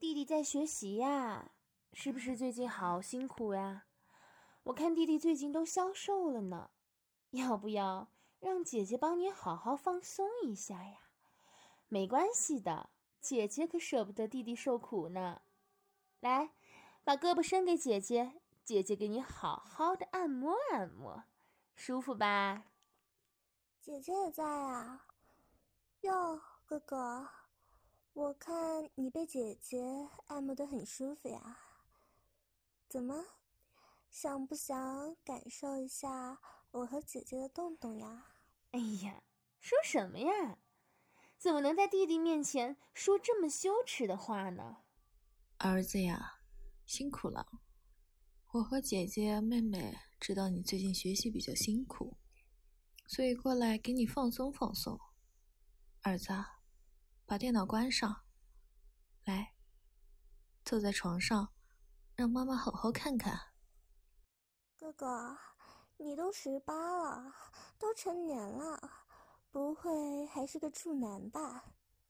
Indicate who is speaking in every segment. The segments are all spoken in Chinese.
Speaker 1: 弟弟在学习呀，是不是最近好辛苦呀？我看弟弟最近都消瘦了呢，要不要让姐姐帮你好好放松一下呀？没关系的，姐姐可舍不得弟弟受苦呢。来，把胳膊伸给姐姐，姐姐给你好好的按摩按摩，舒服吧？
Speaker 2: 姐姐也在啊。哟，哥哥，我看你被姐姐按摩得很舒服呀。怎么，想不想感受一下我和姐姐的动动呀？
Speaker 1: 哎呀，说什么呀？怎么能在弟弟面前说这么羞耻的话呢？
Speaker 3: 儿子呀，辛苦了。我和姐姐、妹妹知道你最近学习比较辛苦，所以过来给你放松放松。儿子，把电脑关上，来，坐在床上，让妈妈好好看看。
Speaker 2: 哥哥，你都18了，都成年了，不会还是个处男吧？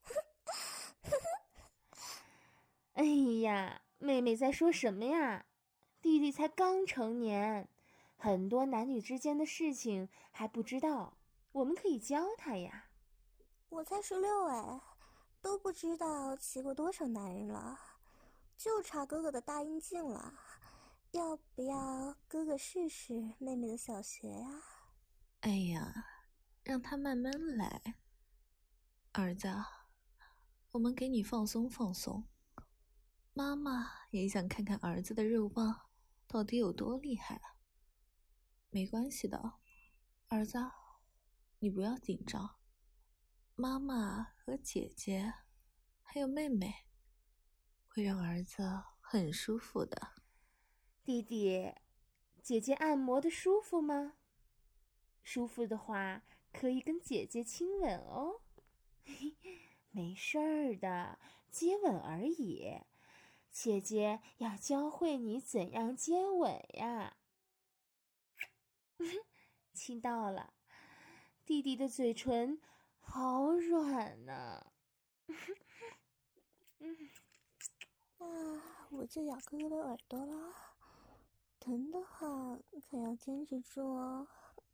Speaker 1: 哎呀，妹妹在说什么呀？弟弟才刚成年，很多男女之间的事情还不知道，我们可以教他呀。
Speaker 2: 我才16哎，都不知道骑过多少男人了，就差哥哥的大阴茎了。要不要哥哥试试妹妹的小学呀？
Speaker 3: 哎呀，让他慢慢来。儿子，我们给你放松放松。妈妈也想看看儿子的肉棒到底有多厉害。没关系的，儿子，你不要紧张。妈妈和姐姐还有妹妹会让儿子很舒服的。
Speaker 1: 弟弟，姐姐按摩的舒服吗？舒服的话，可以跟姐姐亲吻哦。没事儿的，接吻而已。姐姐要教会你怎样接吻呀。亲到了，弟弟的嘴唇好软呢。
Speaker 2: 我就咬哥哥的耳朵了，疼的话可要坚持住哦。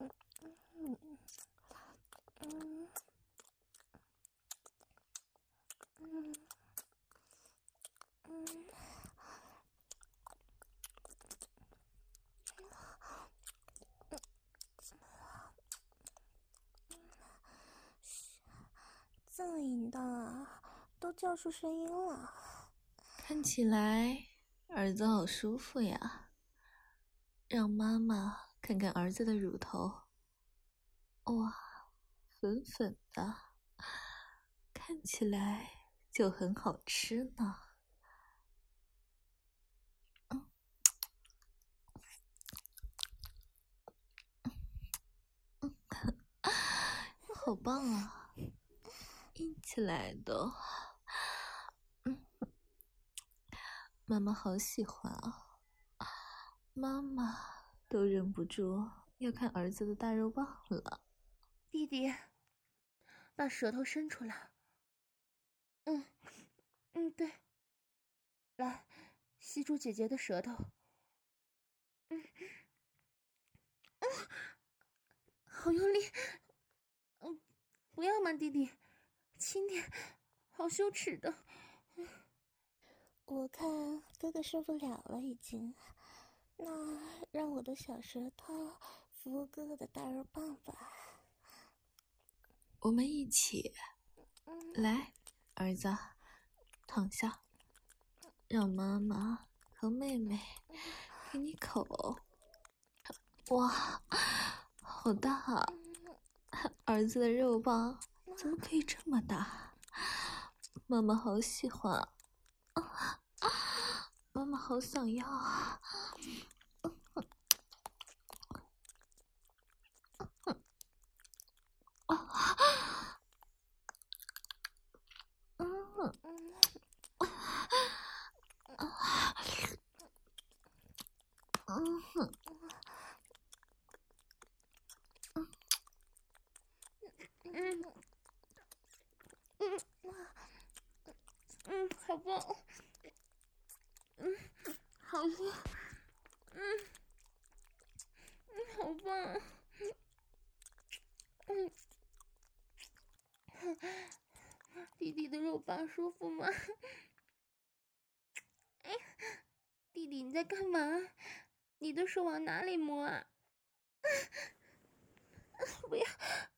Speaker 2: 这么淫荡啊，都叫出声音了。
Speaker 3: 看起来儿子好舒服呀，让妈妈看看儿子的乳头。哇，粉粉的，看起来就很好吃呢。好棒啊，硬起来的。妈妈好喜欢啊，妈妈都忍不住要看儿子的大肉棒了。
Speaker 1: 弟弟，把舌头伸出来。对，来，吸住姐姐的舌头。好用力。不要嘛，弟弟，轻点，好羞耻的。
Speaker 2: 我看哥哥受不了了已经，那让我的小舌头服务哥哥的大肉棒吧。
Speaker 3: 我们一起来，儿子，躺下，让妈妈和妹妹给你口。哇，好大啊！儿子的肉棒怎么可以这么大？妈妈好喜欢啊！妈妈好想要啊！
Speaker 1: 好棒。 好香，好棒啊！弟弟的肉棒舒服吗？哎，弟弟你在干嘛？你的手往哪里摸啊？不要，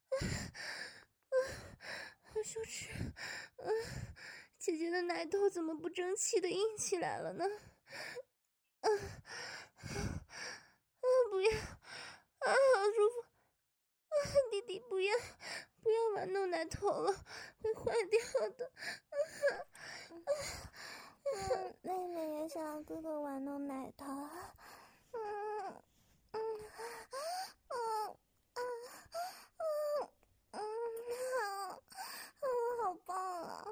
Speaker 1: 好羞耻！姐姐的奶头怎么不争气的硬起来了呢？不要，好舒服！弟弟不要玩弄奶头了，会坏掉的。
Speaker 2: 妹妹也想要哥哥玩弄奶头。好棒啊！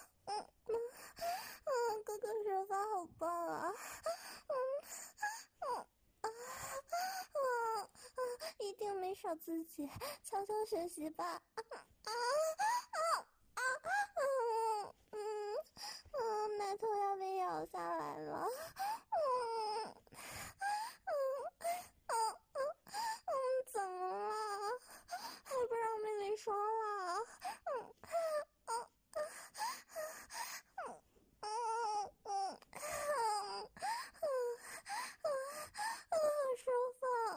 Speaker 2: 哥哥手法好棒啊！一定没少自己，悄悄学习吧。奶头要被咬下来了。怎么了？还不让妹妹说了？好舒服。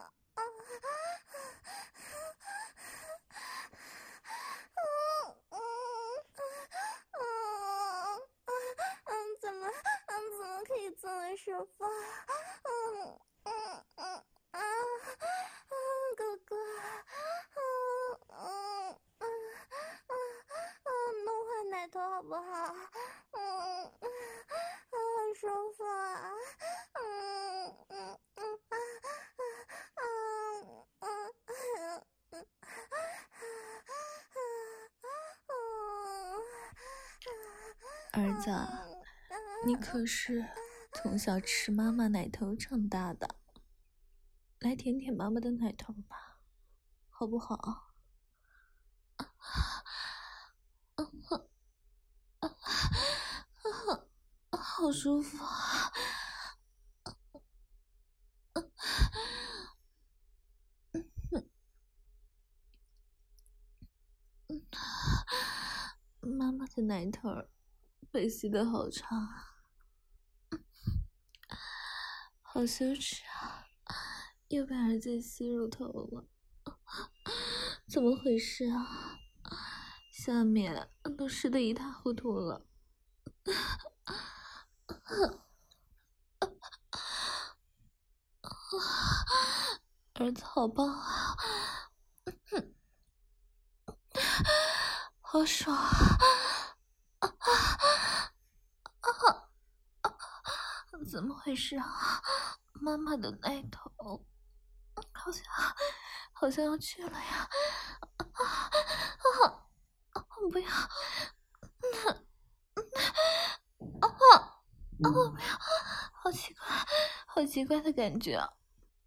Speaker 2: 怎么可以这么舒服？哥哥，弄坏奶头好不好？很舒服啊。
Speaker 3: 儿子，你可是从小吃妈妈奶头长大的，来舔舔妈妈的奶头吧，好不好？好舒服啊！妈妈的奶头被吸得好长啊，好羞耻啊！又被儿子吸乳头了，怎么回事啊？下面都湿得一塌糊涂了。儿子好棒啊，好爽啊！怎么回事啊？妈妈的奶头好像要去了呀！不要！不要！好奇怪的感觉啊！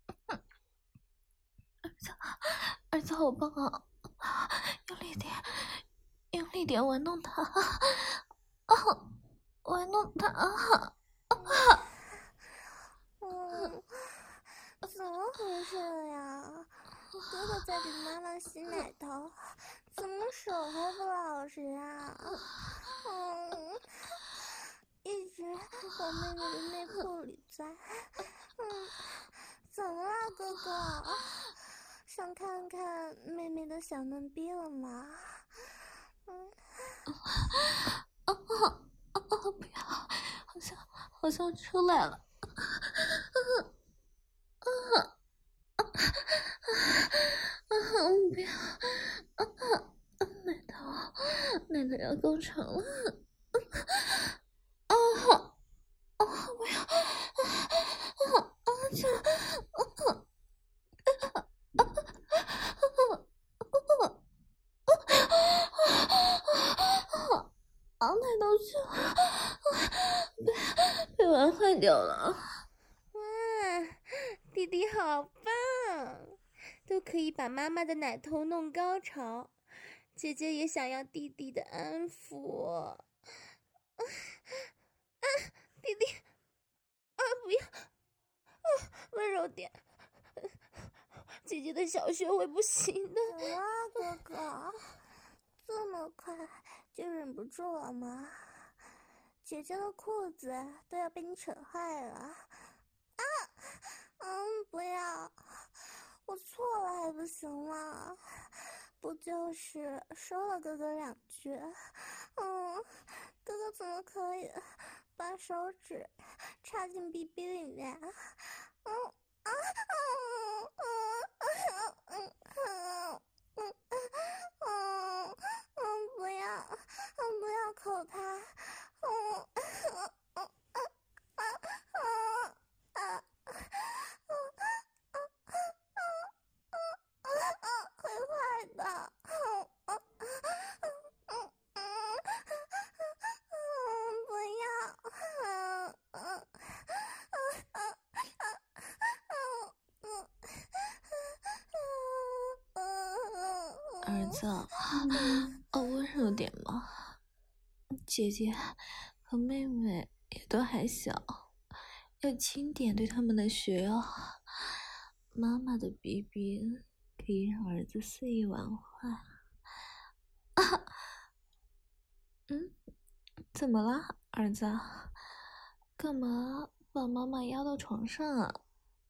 Speaker 3: 儿子好棒啊！用力点玩弄他！玩弄他！
Speaker 2: 怎么回事呀？哥哥在给妈妈吸奶头，怎么手还不老实啊？一直往妹妹的内裤里钻。怎么了，哥哥？想看看妹妹的小嫩逼了吗？
Speaker 3: 不要，好像出来了。不要，奶头要工程了。不要，奶头去了，被玩坏掉了。
Speaker 1: 哇，弟弟好棒，都可以把妈妈的奶头弄高潮。姐姐也想要弟弟的安抚。弟弟。 点，姐姐的小穴会不行的。
Speaker 2: 怎么啊，哥哥？这么快就忍不住了吗？姐姐的裤子都要被你扯坏了。啊！不要，我错了还不行吗？不就是说了哥哥2句？哥哥怎么可以把手指插进逼逼里面？不要，不要口他，会坏的，不要，
Speaker 3: 儿子，温柔点嘛。姐姐和妹妹也都还小，要轻点对他们的穴哦。妈妈的逼逼可以让儿子肆意玩坏。怎么了，儿子？干嘛把妈妈压到床上啊？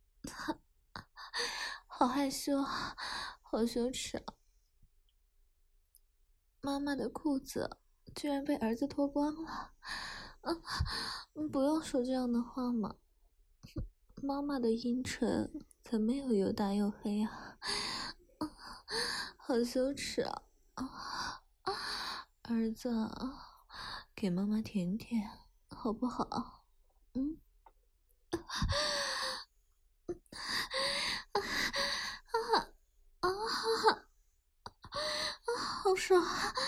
Speaker 3: 好害羞，好羞耻啊！妈妈的裤子居然被儿子脱光了。不要说这样的话嘛。妈妈的阴唇可没有又大又黑啊，好羞耻啊！儿子，给妈妈舔舔好不好？好爽！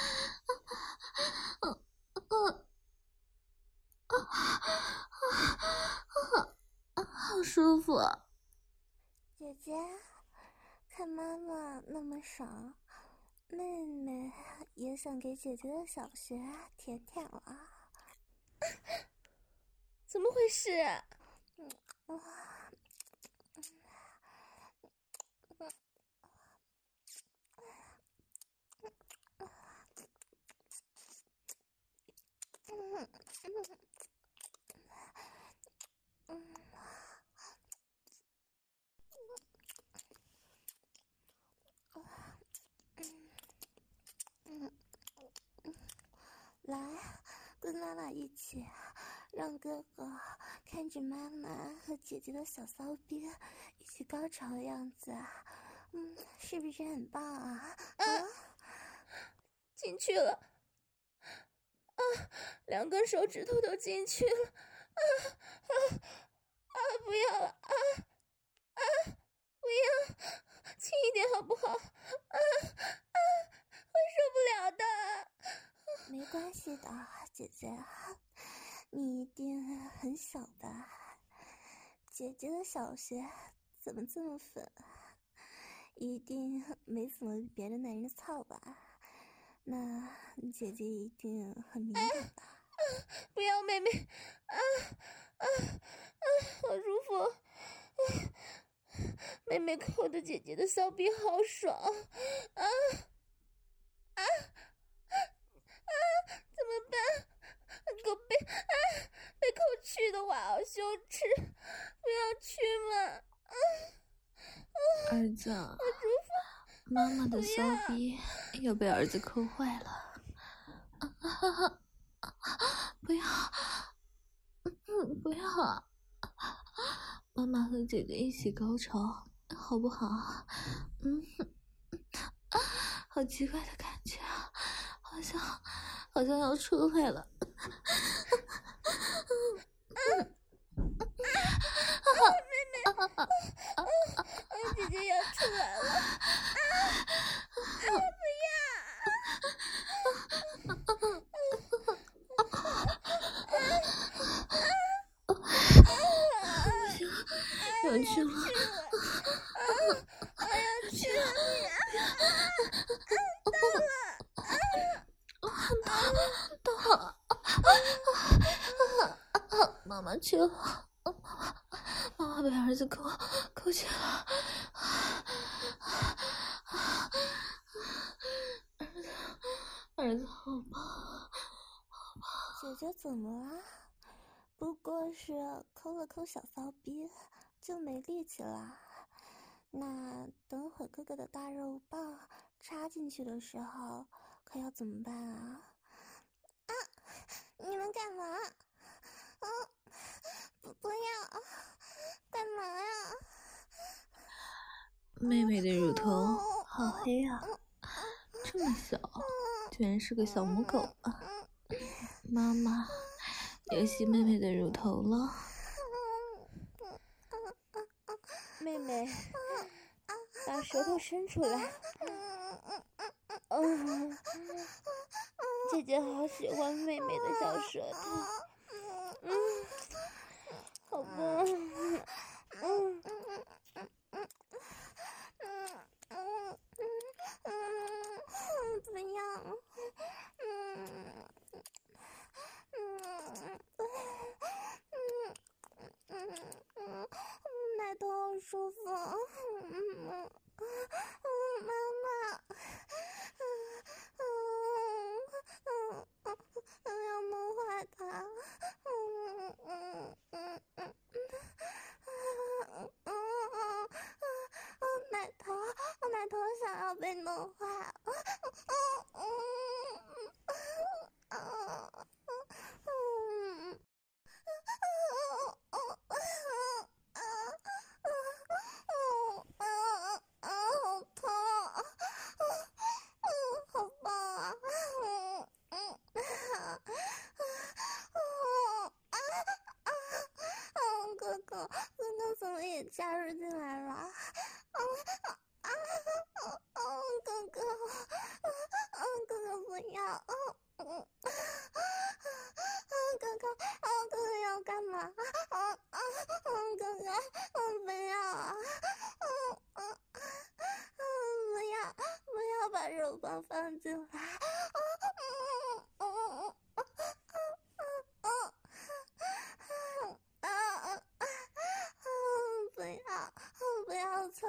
Speaker 3: 好舒服啊！
Speaker 2: 姐姐，看妈妈那么爽，妹妹也想给姐姐的小穴舔舔了。
Speaker 1: 怎么回事？
Speaker 2: 来，跟妈妈一起，让哥哥看着妈妈和姐姐的小骚逼一起高潮的样子，是不是很棒啊？
Speaker 1: 进去了，2根手指头都进去了，不要了，不要，轻一点好不好？会受不了的。
Speaker 2: 没关系的，姐姐，你一定很小的。姐姐的小穴怎么这么粉？一定没怎么别的男人操吧？那姐姐一定很敏感的。
Speaker 1: 不要，妹妹，好舒服，妹妹抠的姐姐的骚逼好爽，怎么办？狗被抠去的，我好羞耻，不要去嘛！
Speaker 3: 儿子，妈妈的骚逼又被儿子抠坏了。不要，不要！妈妈和姐姐一起高潮，好不好？好奇怪的感觉啊，好像要出来了。
Speaker 1: 姐姐要出来了，不
Speaker 3: 要！要去了！
Speaker 1: 要去
Speaker 3: 到了！妈妈去了！妈妈被儿子抠不行了，儿子好棒。
Speaker 2: 姐姐怎么了？不过是抠了抠小骚逼，就没力气了。那等会哥哥的大肉棒插进去的时候，可要怎么办啊？啊！你们干嘛？啊！不要！干嘛呀？
Speaker 3: 妹妹的乳头好黑啊，这么小，居然是个小母狗啊！妈妈要吸妹妹的乳头了。
Speaker 1: 妹妹，把舌头伸出来。姐姐好喜欢妹妹的小舌头。好棒。
Speaker 2: 不要。奶头好舒服。妈妈。要梦坏它。奶头想要被弄坏。好痛！好棒啊！哥哥怎么也加入进来了？哥哥不要！哥哥要干嘛？哥哥，不要！不要把肉棒放进来！不要蹭！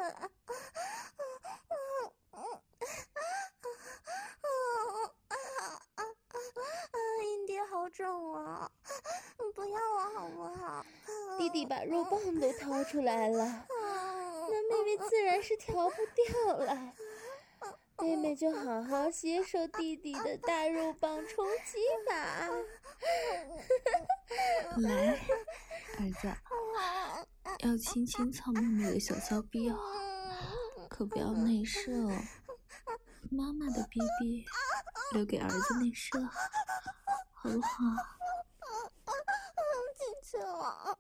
Speaker 2: 阴蒂好重啊！不要啊，好不好？
Speaker 1: 弟弟把肉棒都掏出来了，那妹妹自然是逃不掉了。妹妹就好好接受弟弟的大肉棒冲击吧。
Speaker 3: 来，儿子，要轻轻操妹妹的小骚逼哦，可不要内射哦。妈妈的逼逼留给儿子内射，好不好？
Speaker 2: 进去了。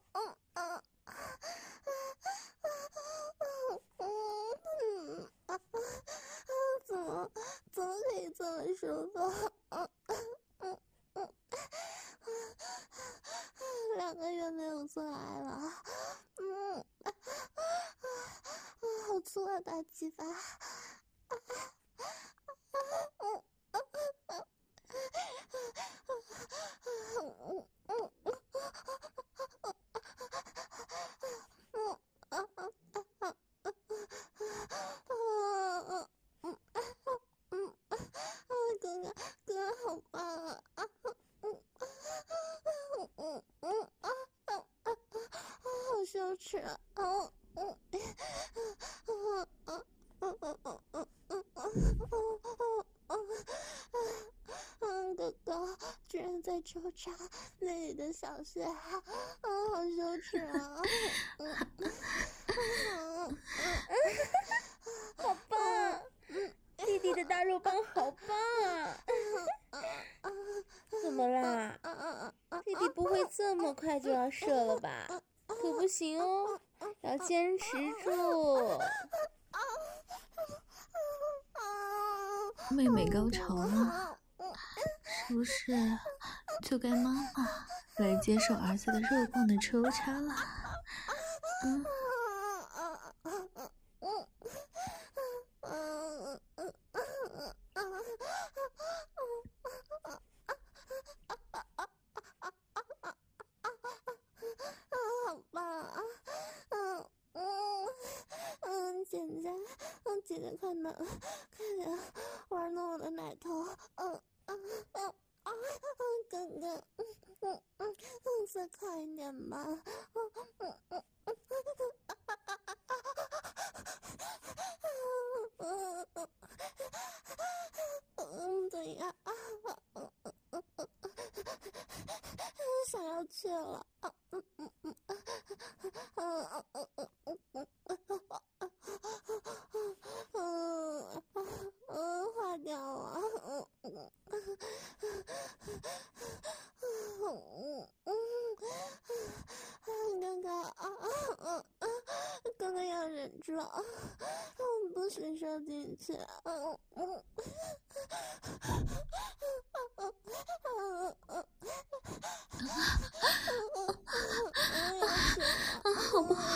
Speaker 2: 怎么可以这么舒服？2个月没有做爱了。好粗啊，大鸡巴！哥好棒啊！好羞耻啊！哥哥居然在抽插妹妹的小穴，好羞耻啊！
Speaker 1: 好棒！弟弟的大肉棒好棒啊！怎么啦？弟弟不会这么快就要射了吧？可不行哦，要坚持住。
Speaker 3: 妹妹高潮了，是不是就该妈妈来接受儿子的肉棒的抽插了？
Speaker 2: 好棒啊！ 姐姐快点玩弄我的奶头，哥哥，再快一点吧，对呀，想要去了，坏掉了，哥哥要忍住，不许射进去，
Speaker 3: 好不好？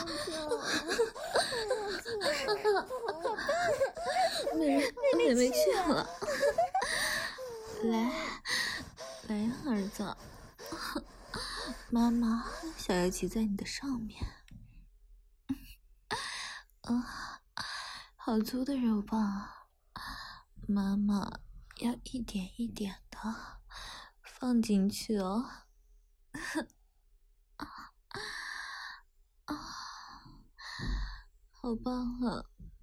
Speaker 3: 妹妹去了，来呀，儿子，妈妈想要骑在你的上面。好粗的肉棒，妈妈要一点一点的放进去哦。好棒啊！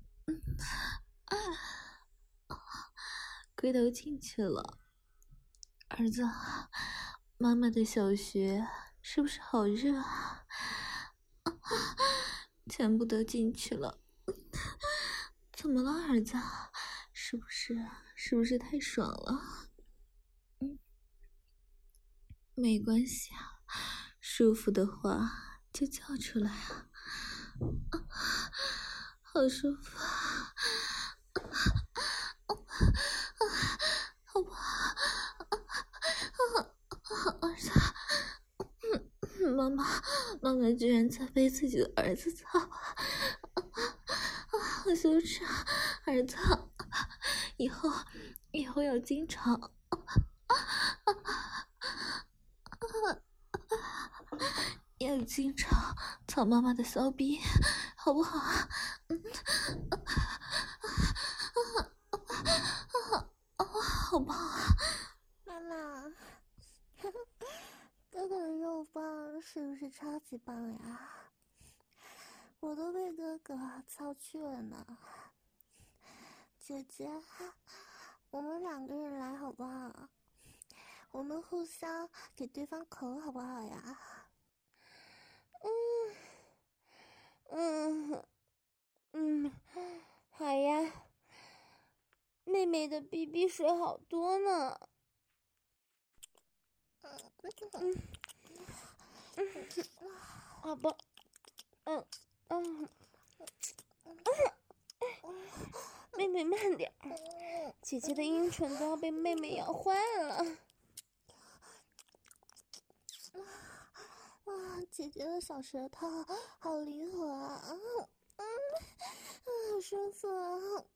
Speaker 3: 龟头进去了，儿子，妈妈的小穴是不是好热啊？全部都进去了。怎么了，儿子？是不是太爽了？没关系啊，舒服的话就叫出来啊。好舒服啊！好不好？儿子，妈妈居然在被自己的儿子操啊！好羞耻啊！儿子，以后要经常操妈妈的骚逼，好不好啊？好棒啊！
Speaker 2: 妈妈，哥哥的肉棒是不是超级棒呀？我都被哥哥操去了呢。姐姐，我们2个人来好不好？我们互相给对方口好不好呀？
Speaker 1: 好呀。妹妹的逼逼水好多呢。好吧。妹妹慢点儿，姐姐的阴唇都要被妹妹咬坏了。
Speaker 2: 哇，姐姐的小舌头好灵活啊！好舒服啊！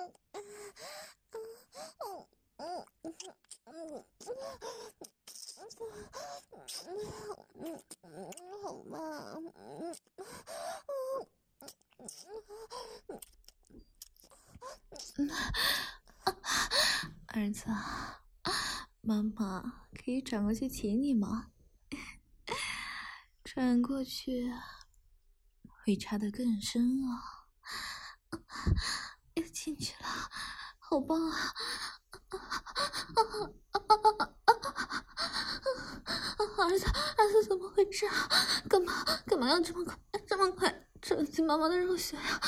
Speaker 2: 好棒！
Speaker 3: 儿子，妈妈可以转过去骑你吗？转过去会插得更深啊！又进去了，好棒啊！儿子怎么回事啊？干嘛要这么快冲进妈妈的肉穴呀？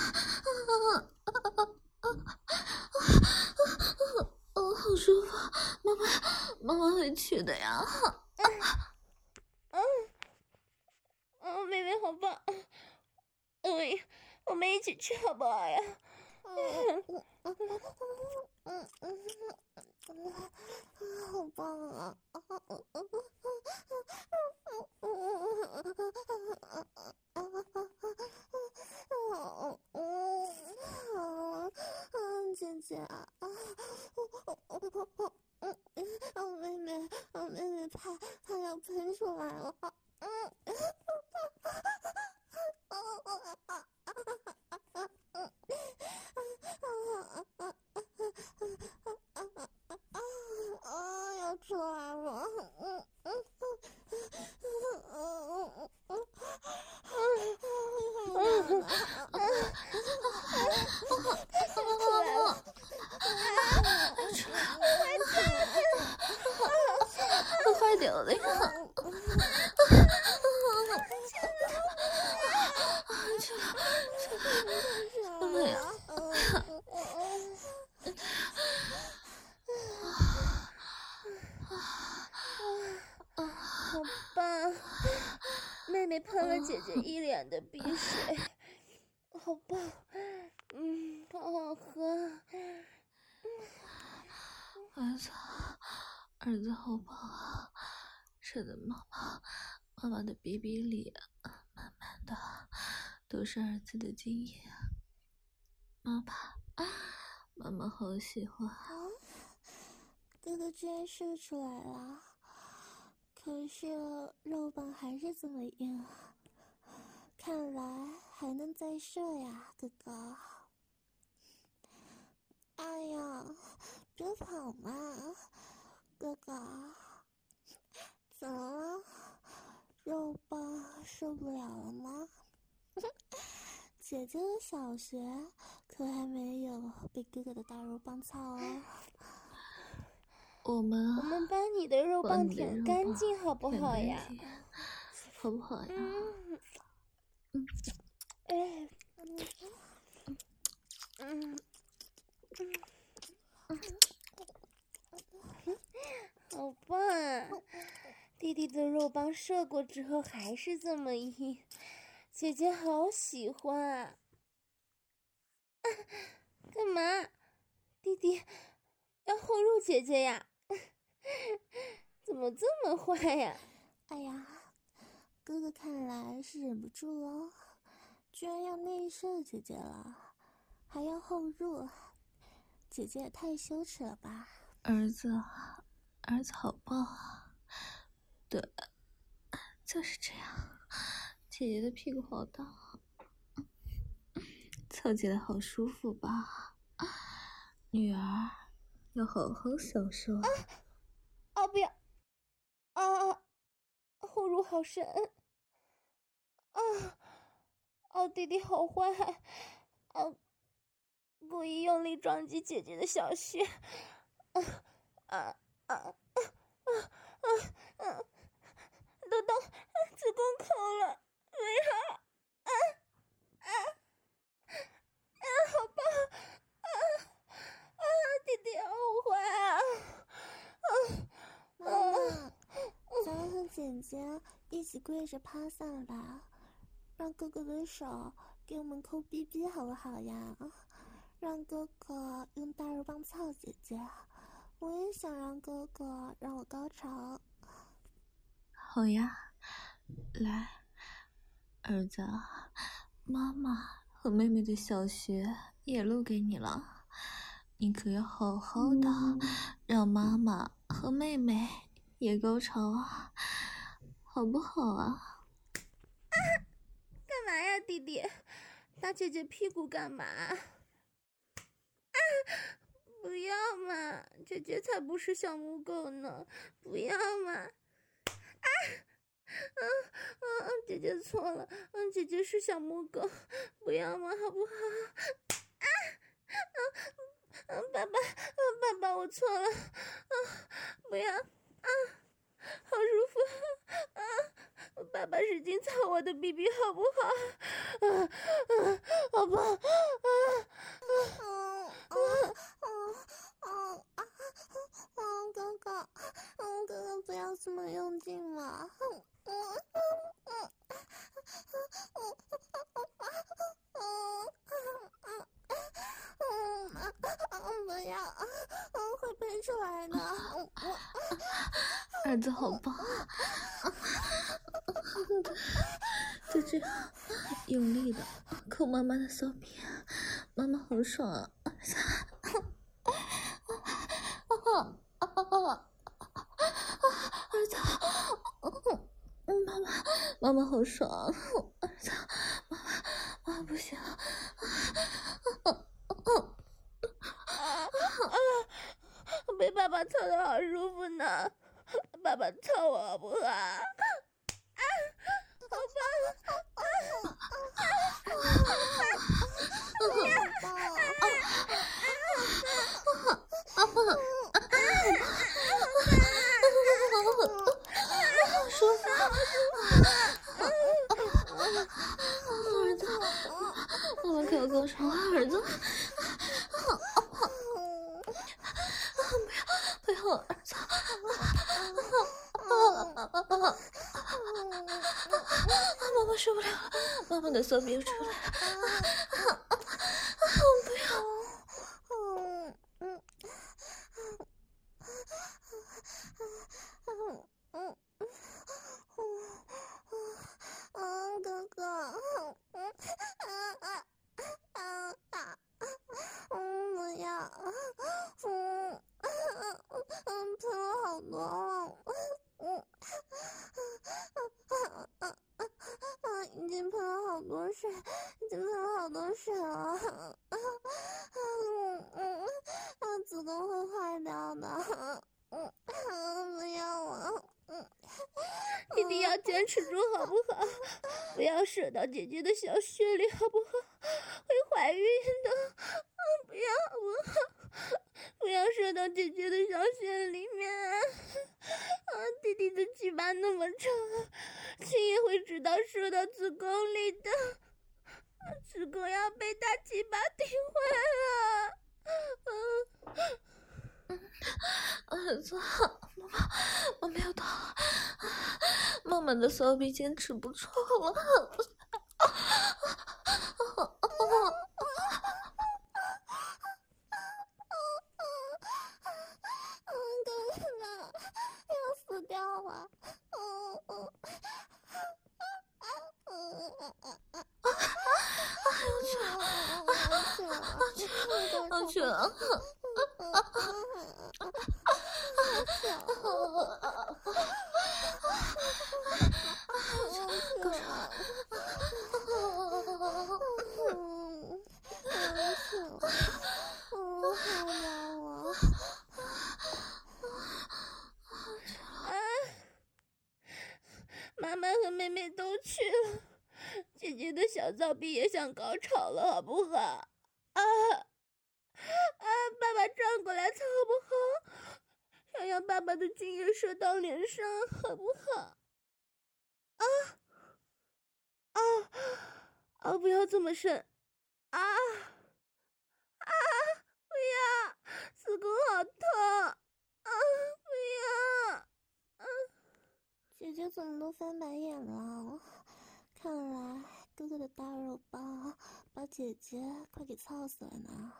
Speaker 3: 好舒服，妈妈会去的呀。
Speaker 1: 妹妹好棒，我们一起去好不好呀？
Speaker 2: 好棒啊！姐姐，妹妹怕要喷出来了。
Speaker 1: 棒！妹妹喷了姐姐一脸的鼻水，好棒！好好喝。
Speaker 3: 儿子好棒啊！射的妈妈的鼻鼻里满满的都是儿子的精液。妈妈好喜欢。
Speaker 2: 哥哥居然射出来了，可是肉棒还是这么硬，看来还能再射呀，哥哥。哎呀，别跑嘛，哥哥，怎么了？肉棒受不了了吗？姐姐的小学可还没有被哥哥的大肉棒操哦。
Speaker 3: 我们
Speaker 1: 把你的肉棒舔干净好不好呀？
Speaker 3: 好不好呀？
Speaker 1: 好棒啊！弟弟的肉棒射过之后还是这么硬，姐姐好喜欢啊！干嘛？弟弟要后入姐姐呀？怎么这么坏呀？
Speaker 2: 哎呀，哥哥看来是忍不住了，居然要内射姐姐了，还要后入，姐姐也太羞耻了吧！
Speaker 3: 儿子好棒啊！对，就是这样。姐姐的屁股好大，操起来好舒服吧？女儿要好好享受。
Speaker 1: 不要！后入好深！弟弟好坏！故意用力撞击姐姐的小穴！都到子宫口了，不要！好棒！弟弟好坏啊！
Speaker 2: 妈妈，咱们和姐姐一起跪着趴下来，让哥哥的手给我们抠逼逼好不好呀？让哥哥用大肉棒操姐姐，我也想让哥哥让我高潮。
Speaker 3: 好呀，来，儿子，妈妈和妹妹的小穴也露给你了，你可要好好的让妈妈和妹妹也高潮啊，好不好啊？
Speaker 1: 干嘛呀，弟弟？打姐姐屁股干嘛？不要嘛，姐姐才不是小母狗呢，不要嘛！姐姐错了，姐姐是小母狗，不要嘛，好不好？爸爸，我错了，不要，好舒服，爸爸使劲操我的逼逼好不好？好吧，
Speaker 2: 哥哥不要这么用劲嘛！不要，会喷出来的。
Speaker 3: 儿子好棒，就这样用力的抠妈妈的骚逼，妈妈好爽啊！儿子，妈妈好爽，儿子，妈妈不行，
Speaker 1: 被爸爸操的好舒服呢，爸爸操我好不好？好棒！
Speaker 3: 舒服，儿子，妈妈可要高潮了，儿子，不要，儿子， 妈妈受不了了，妈妈的骚逼又出来了，不要。
Speaker 2: 哥哥，不要，喷了好多了，已经喷了好多水，了，子宫会坏掉的，不要啊！
Speaker 1: 弟弟要坚持住好不好？不要射到姐姐的小穴里好不好？会怀孕的，不要好不好？不要射到姐姐的小穴里面弟弟的鸡巴那么长，亲也会知道射到子宫里的，子宫要被大鸡巴顶坏了。
Speaker 3: 儿子，妈妈要到了，妈妈的骚逼坚持不住了。
Speaker 2: 哥哥，要死掉了！
Speaker 3: 我去了。
Speaker 1: 妈妈和妹妹都去了，姐姐的小骚逼也想高潮了，好不好？爸爸转过来好不好？想要爸爸的精液射到脸上，好不好？不要这么深！不要，子宫好痛！不要！
Speaker 2: 姐姐怎么都翻白眼了？看来哥哥的大肉包把姐姐快给操死了呢。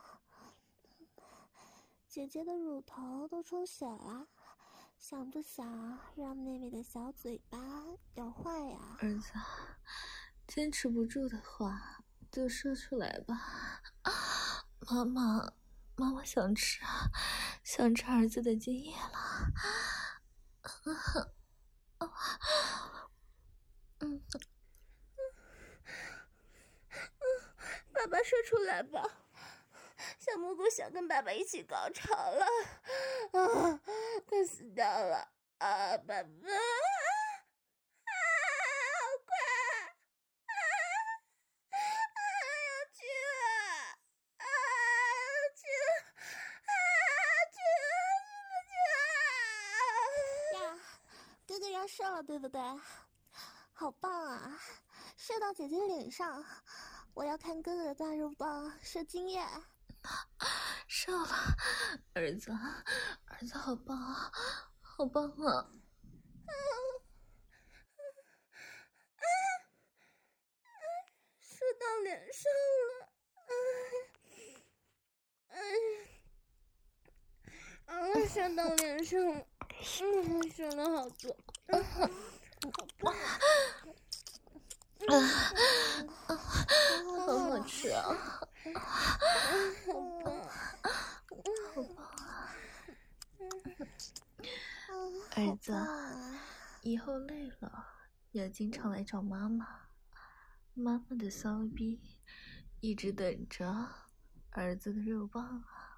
Speaker 2: 姐姐的乳头都充血了，想不想让妹妹的小嘴巴咬坏呀？
Speaker 3: 儿子，坚持不住的话就说出来吧。妈妈想吃儿子的精液了。
Speaker 1: 爸爸说出来吧，小蘑菇想跟爸爸一起高潮了，快死掉了爸爸，好快，要去了，
Speaker 2: 呀，哥哥要射了，对不对？好棒啊！射到姐姐脸上，我要看哥哥的大肉棒射精液。
Speaker 3: 射了，儿子好棒啊，好棒啊！
Speaker 1: 射到脸上了，射到脸上了，射了好多，好棒！
Speaker 3: 好好吃啊！
Speaker 1: 好棒！
Speaker 3: 好棒啊！儿子，以后累了要经常来找妈妈，妈妈的骚逼一直等着儿子的肉棒啊！